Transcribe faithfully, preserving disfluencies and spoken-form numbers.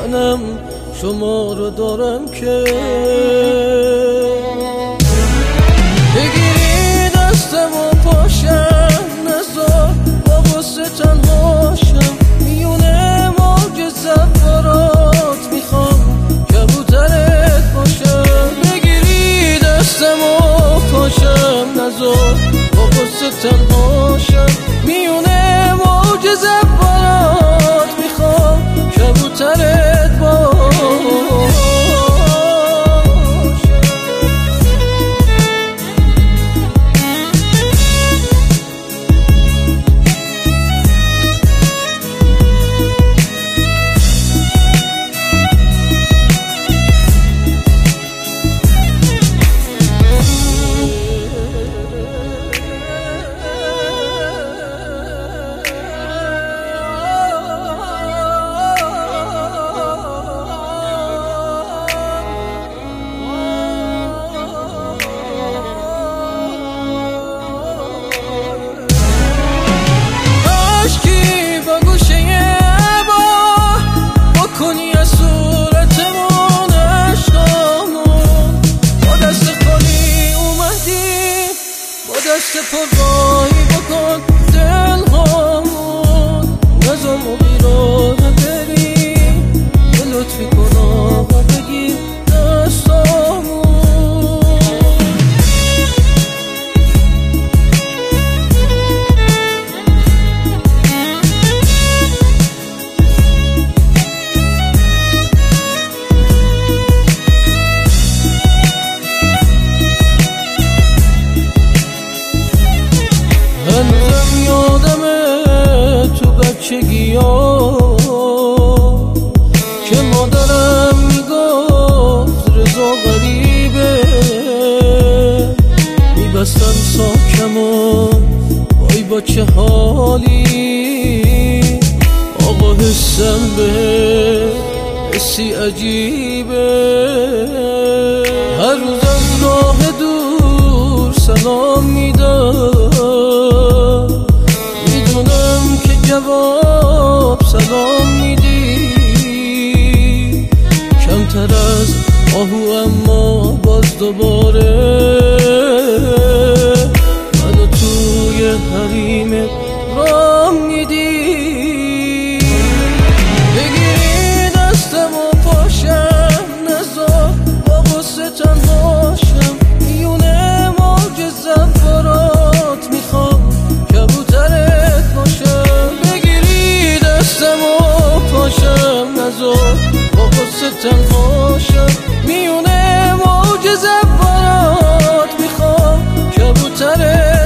منم شما رو دارم که بگیری دستم و پاشم نزار با غصه تنهاشم میونه موج زفرات میخوام کبوترت باشم بگیری دستم و پاشم نزار با غصه تنهاشم میونه موج زفرات میخوام کبوترت باشم دست پر رایی بکن دل هامون نظام و بیراه بری یه لطفی کن آقا بگیر دستامون هنوزم یادمه تو بچگی ها که مادرم میگفت رضا غریبه میبستن ساکمون وای با چه حالی آقا حسم به حسی عجیبه هر روز از راه دور سلام میدم جواب سلام میدی کمتر از آهو اما باز دوباره منو توی حریم رام میدی بگیری دستم و پاشم نزار با غصه تنهاشم میونه موج زفرات میخوام کبوترت باشم پاشم نزار با غصه تنهاشم میونه موج زفرات میخوام کبوترت